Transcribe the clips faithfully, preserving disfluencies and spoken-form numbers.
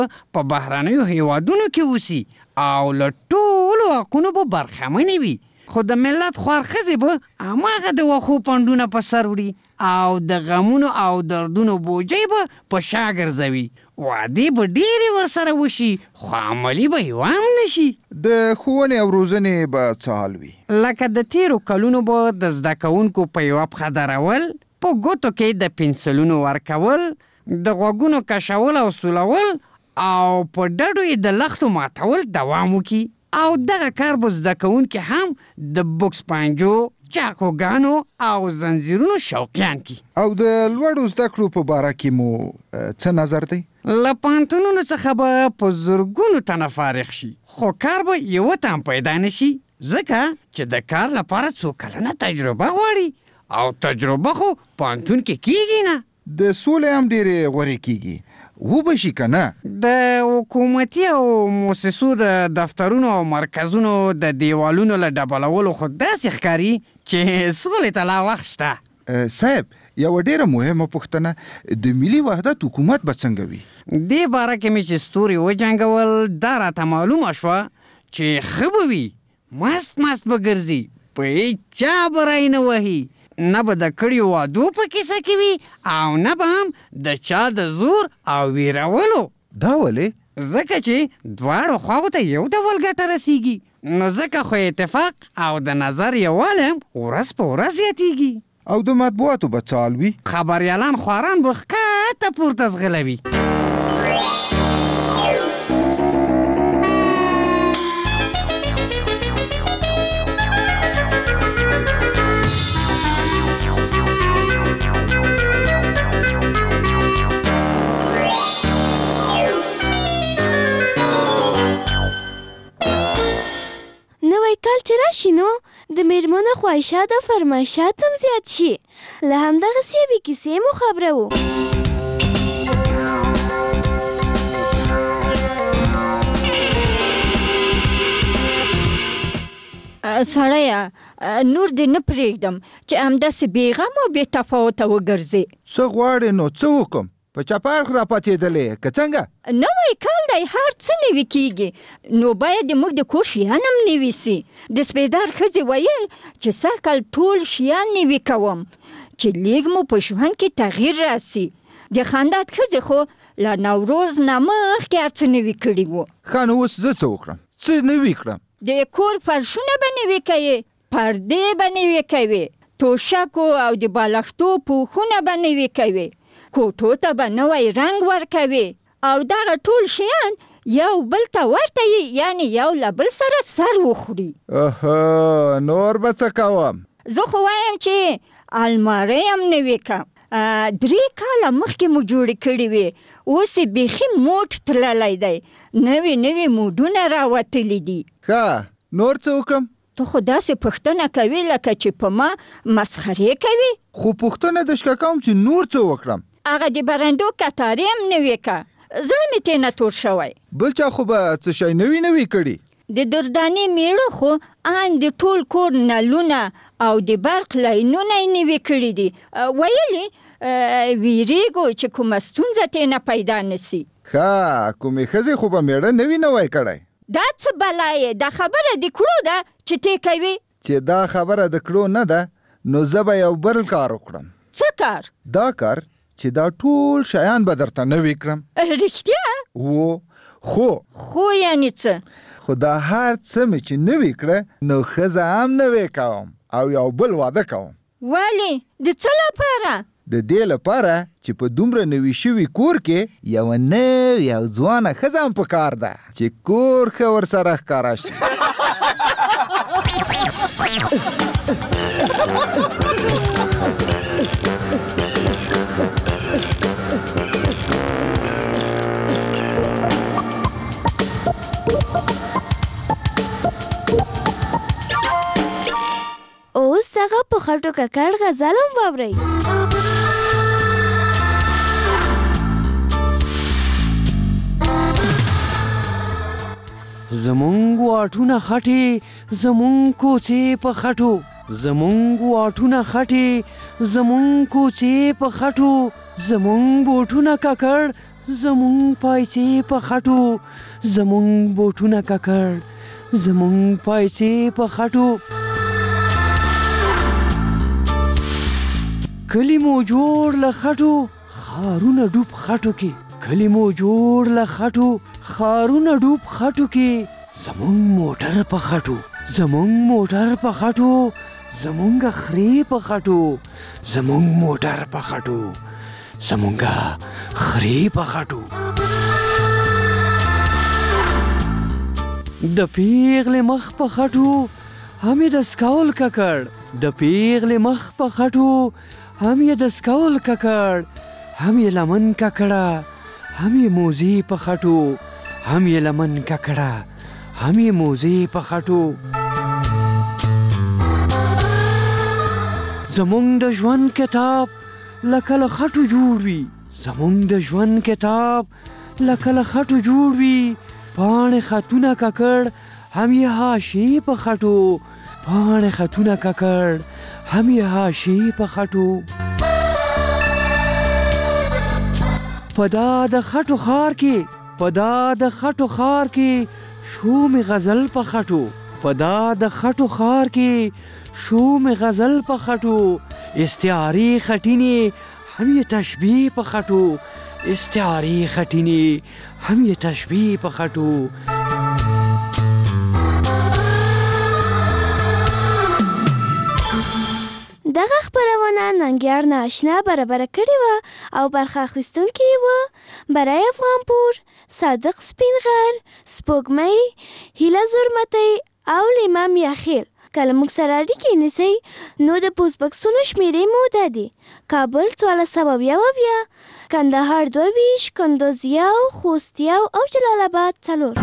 په بهرنیو هیوادونو کې اوسي او له ټولو حقونو به برخمنې وي، خو د ملت خوارښځې به هماغه د وښو پنډونه په سر وړي او د غمونو او دردونو بوجۍ به په شا ګرځوي. وعدې به ډېرې ورسره وشي خو عملي به یې هم نه شي. د ښوونې او روزنې به څه حال وي؟ لکه د تیرو کلونو به د زده کوونکو په یوه پښه درول، په ګوتو کې د پنسلونو ورکول، د غوږونو کشول او سولول او په ډډو یې د لختو ماتول دوام وکړي. او دغه کار به زده کوونکي هم د بوکس پنجو، چاقوګانو او زنځیرونو شوقیان کی. او د لوړو زده کړو په باره کې مو څه نظر دی؟ له پوهنتونونو څخه به په زرګونو تنه فارغ شي خو کار به یوه تن پیدا نه شي، ځکه چې د کار لپاره څو کلنه تجربه غواړي او تجربه خو پوهنتون کې کیږي نه. د سولې هم ډېرې غوړې کیږي، وبشي که نه؟ د حکومتي او مؤسسو د دفترونو او مرکزونو د دیوالونو له ډبلولو خو داسې ښکاري چې سولې ته لا وخت شته. صاحب یوه ډېره مهمه پوښتنه، د ملي وحدت حکومت به څنګه وي؟ دې باره کې مې چې ستوري وجنګول دا راته معلومه شوه چې ښه به وي، مست مست به ګرځي، په هېچا به رای نه وهي، نه به د کړیو وعدو په کیسه کې وي او نه به هم د چا د زور او ویرولو. دا ولې؟ ځکه چې دواړو خواو ته یو ډول ګټه رسیږي، نو ځکه خو اتفاق او د نظر یووالی هم ورځ په ورځ زیاتیږي. او د مطبوعاتو به څه حال وي؟ خبریالان خواران به ښکته پورته ځغلوي. کال چې راشي نو د میرمنو خواهشات او فرمایشات هم زیات شي. له همدغسې یوې کیسې مو خبروو. سړیه نور دې نه پرېږدم چې همداسې بېغمه او بې تفاوته وګرځې. څه غواړې نو څه وکړم؟ په چپاړ خو راپاڅېدلې که څنګه؟ نوی کال دی، هر څه نوي کېږي، نو باید موږ د کور شیان هم نوي سي. د سپېدار ښځې ویل چې سږ کال ټول شیان نوي کوم چې لیږ مو په ژوند کې تغییر راسي. د خاندات ښځې خو له نوروز نه مخکې هر څه نوي کړي وو. ښه نو اوس زه څه وکړم؟ څه نوي کړم؟ د کور فرشونه به نوي کوې، پردې به نوي کوې، توشکو او د بالښتو پوښونه به نوي کوې، کوټو ته به نوی رنګ ورکوي او دغه ټول شیان یو بل ته ورته یي، یعنی یو له بل سره سر وخوري. اوهو نور به څه کوم؟ زه خو وایم چې المارۍ هم نوي کړم. درې کاله مخکې مو جوړې کړې وې، اوس یې بیخي موټ تللی دی، نوي نوي موډونه راوتلي دي. ښه نور څه وکړم؟ ته خو داسې پوښتنه کوې لکه چې په ما مسخرې کوي. خو پوښتنه د شکه کوم چې نور څه وکړم؟ هغه د برندو کتارې هم نوي که، زړه مې ترې نه تور شوی. بل چا خو به څه شی نوي نوي کړي. د دردانې میړه خو ان د ټول کور نلونه او د برق لاینونه یې نوي کړي دي. ویلي ویریږو چې کومه ستونزه ترې نه پیدا نه سي. ښه کومې ښځې خو به میړه نوي نوی کړی. دا څه بلا یې؟ دا خبره د کړو ده چې تی کوي. چې دا خبره د کړو نه ده نو زه به یو بل کار وکړم. څه کار؟ دا کار چې دا ټول شیان به درته نوي کړم. رښتیا؟ و خو خو یعنې څه؟ خو دا هر څه مې چې نوي کړه نو ښځه هم نوي کوم او یو بل واده کوم. ولې؟ د څه لپاره؟ د دې لپاره چې په دومره نوي شوي کور کې یوه نوې او ځوانه ښځه هم پکار ده چې کور ښه ورسره ښکاره شي. اوس دغه په خټو ککړ غزل هم واورئ. زمونږ واټونه خټې، زمونږ کوڅې په خټو، زمونږ واټونه خټې، زمونږ کوڅې په خټو، زمونږ بوټونه ککړ، زمونږ پایڅې په خټو زمونږ بوټونه ککړ زمونږ پایڅې په خټو کلی مو جوړ له خټو خارونه ډوب خټو کې کلی مو جوړ له خټو خارونه ډوب خټو کې زمونږ موټر په خټو زمونږ موټر په خټو زمونږ خرې په خټو زمونږ موټر په خټو زمونږ خرې په خټو د پیغلې مخ په خټو هم یې د سکول ککړ د پیغلې مخ په خټو هم یې د سکول ککړ هم یې لمن ککړه هم یې موزې په خټو هم یې لمن ککړه هم یې موزې په خټو زمونږ د ژوند کتاب لکه له خټو جوړ وي زمونږ د ژوند کتاب لکه له خټو جوړ وي پاڼې خطونه ککړ هم یې حاشیې په خټو پاڼې خطونه ککړ هم یې حاشیې په خټو په دا د خټو ښار کې په دا د خټو ښار کې شو مې غزل په خټو په دا د خټو ښار کې شو مې غزل په خټو استعارې خټینې هم یې تشبیه په خټو استعارې خټینې هم یې تشبیه په خټو دغه خپرونه ننګیار ناشنا برابره کړې وه او برخه اخیستونکي یې وه برای افغانپور صادق سپینغر سپوږمۍ هیله زرمتی او لیما میاخیل که له موږ سره اړیکې نیسئ نو د پوسټ بکسونو شمېرې مو دا دي کابل څوارلس سوه اویا اویا کندهار دوه ویشت کندوز یو خوست یو او جلال آباد څلور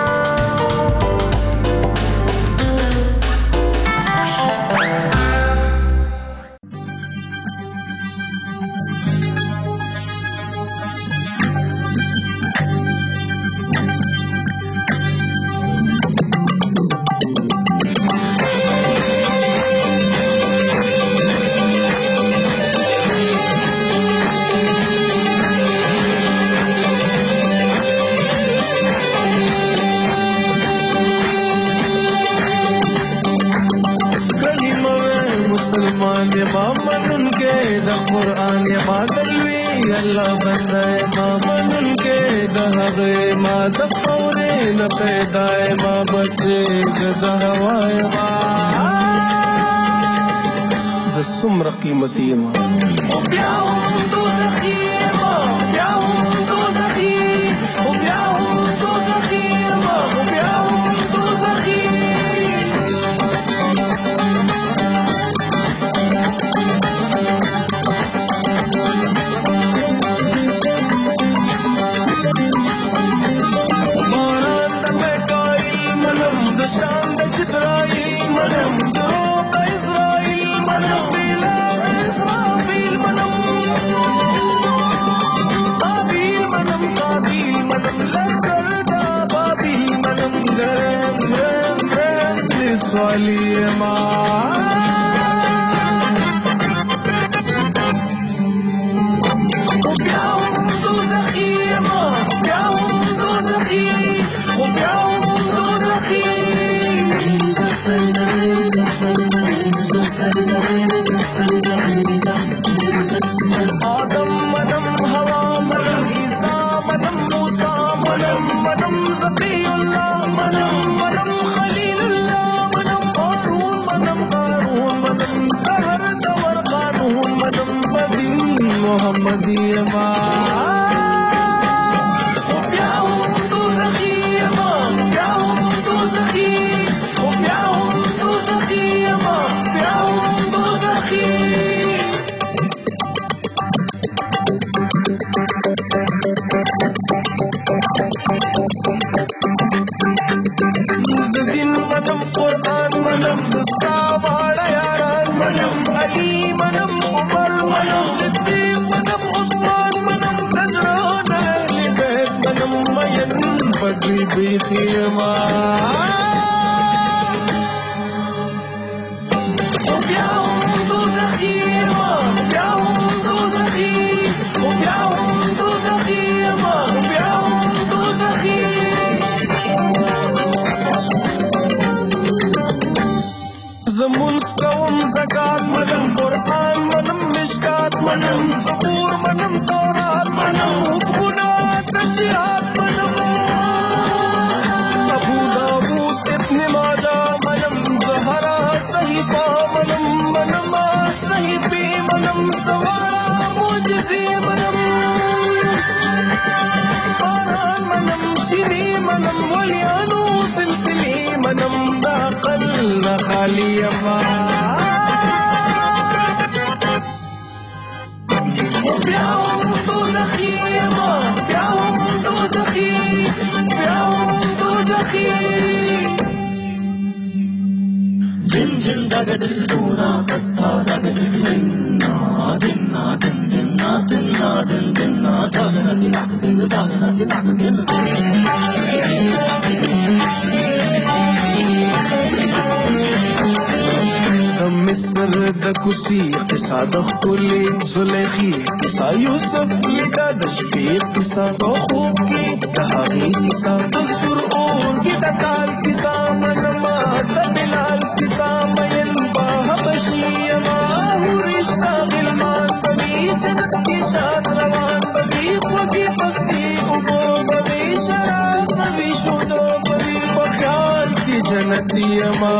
څومره قیمتي یم او بیا هم دوزخي یم بیا هم دوزخي او بیا هم دوزخي یم او بیا هم دوزخي باران د مکاري منم د شان د چترایي منم زرو د اسرائیل منم Salima Dozakhima سینې منم ولیانو سلسلې منم د عقل نه خالي یما بیا هم دوزخي یما بیا هم دوزخي بیا هم دوزخي جن جن دگ دل دونا کتا دگ دل دنا دنا دن دنا دنا دن دنا دنا دنا دنا دنا دنا دنا مصر د کوسی قصه د خپلې زلیخي قصه یوسف لیدا د شپې قصه په خوب کې د هغې قصه د سر اور کې د کال قصه منما د بلال قصه مین به حبشي یما رشته غلمان بوي جنت کې شاد روان بوي خوږې پستې اوبو بوي شراب بوي شودو بوي په خیال کې جنت یما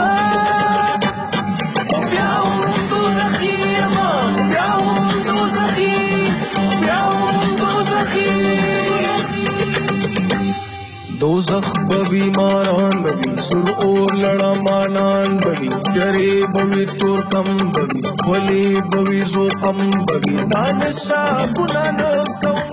دوزخ بوی ماران بوی سر اور لڑا مانان بوی جرے بوی تورکم بوی ولی بوی زوقم بوی دانشا گنانو کم